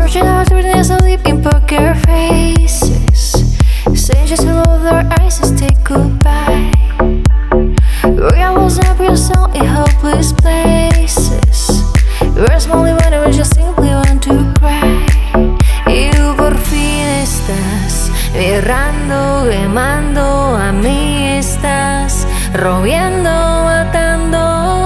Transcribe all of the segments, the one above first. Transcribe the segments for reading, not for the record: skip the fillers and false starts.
Watching out through the asleep in poker faces, saying just hello with their eyes and say goodbye. We're lost up your soul in hopeless places. We're smiling when we just simply want to cry. Y tú por fin estás errando, quemando, a mí estás rompiendo, matando.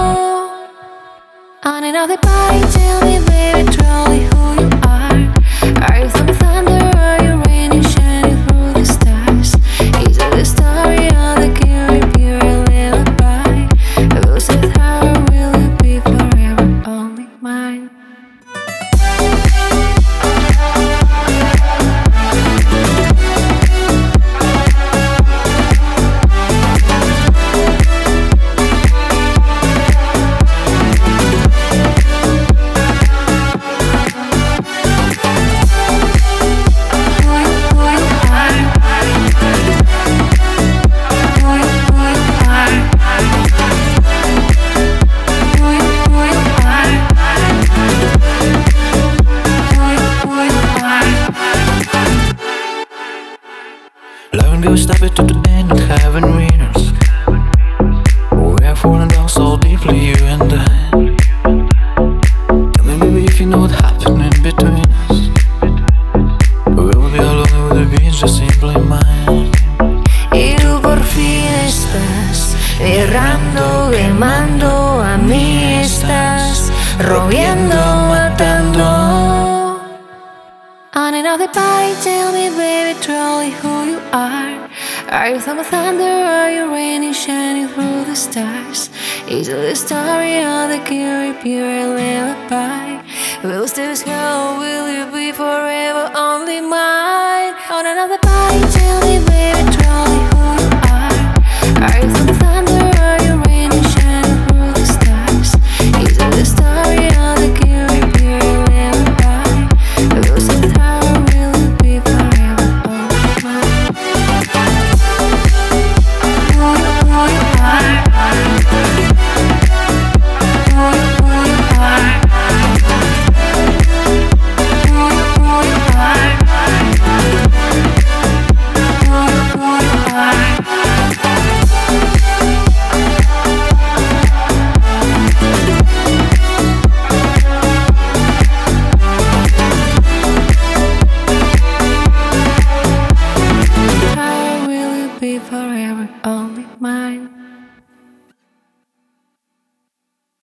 On another bite, tell me baby truly who you are. Are you from thunder, are you raining, shining through the stars? Is it the story of the Caribbean pure lullaby? Who said how will it be forever only mine? Loving goes stop it to the end and having winners. We have fallen down so deeply, you and I. Tell me baby if you know what happened in between us. We'll be alone with the beach, just simply mine. Y tú por fin estás errando, quemando, a mí estás rompiendo, matando. On another bite, tell me baby truly who you are. Are you from thunder, are you raining, shining through the stars? Is it the story of the Caribbean lullaby? Will this go, will you be forever only mine? On another